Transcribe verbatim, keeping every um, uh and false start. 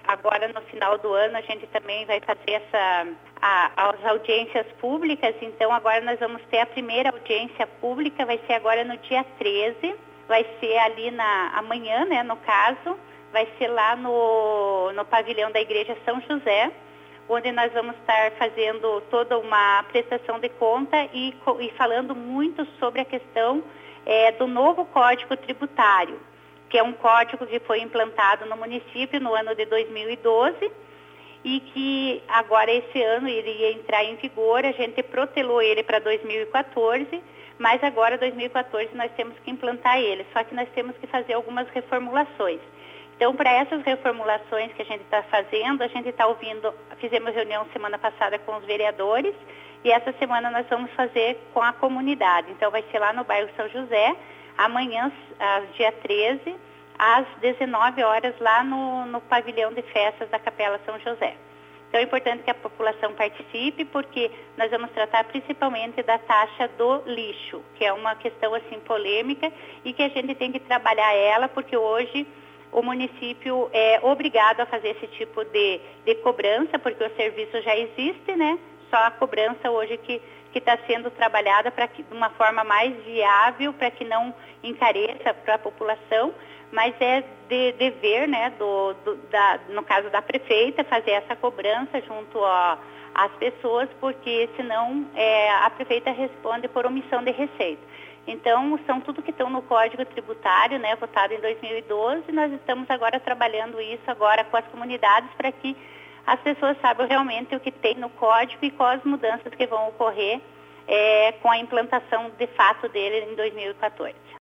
agora no final do ano a gente também vai fazer essa, a, as audiências públicas, então agora nós vamos ter a primeira audiência pública, vai ser agora no dia treze, vai ser ali na amanhã, né, no caso, vai ser lá no, no pavilhão da Igreja São José, onde nós vamos estar fazendo toda uma prestação de conta e, e falando muito sobre a questão é, do novo Código Tributário, que é um código que foi implantado no município no ano de dois mil e doze e que agora esse ano iria entrar em vigor. A gente protelou ele para dois mil e quatorze, mas agora dois mil e quatorze nós temos que implantar ele, só que nós temos que fazer algumas reformulações. Então, para essas reformulações que a gente está fazendo, a gente está ouvindo, fizemos reunião semana passada com os vereadores e essa semana nós vamos fazer com a comunidade. Então, vai ser lá no bairro São José, amanhã, dia treze, às dezenove horas, lá no, no pavilhão de festas da Capela São José. Então, é importante que a população participe, porque nós vamos tratar principalmente da taxa do lixo, que é uma questão, assim, polêmica e que a gente tem que trabalhar ela, porque hoje o município é obrigado a fazer esse tipo de, de cobrança, porque o serviço já existe, né? Só a cobrança hoje que que está sendo trabalhada para que de uma forma mais viável, para que não encareça para a população, mas é de dever, né, do, do, da, no caso da prefeita, fazer essa cobrança junto a, às pessoas, porque senão é, a prefeita responde por omissão de receita. Então, são tudo que estão no Código Tributário, né, votado em dois mil e doze, nós estamos agora trabalhando isso agora com as comunidades para que as pessoas saibam realmente o que tem no código e quais mudanças que vão ocorrer é, com a implantação de fato dele em dois mil e quatorze.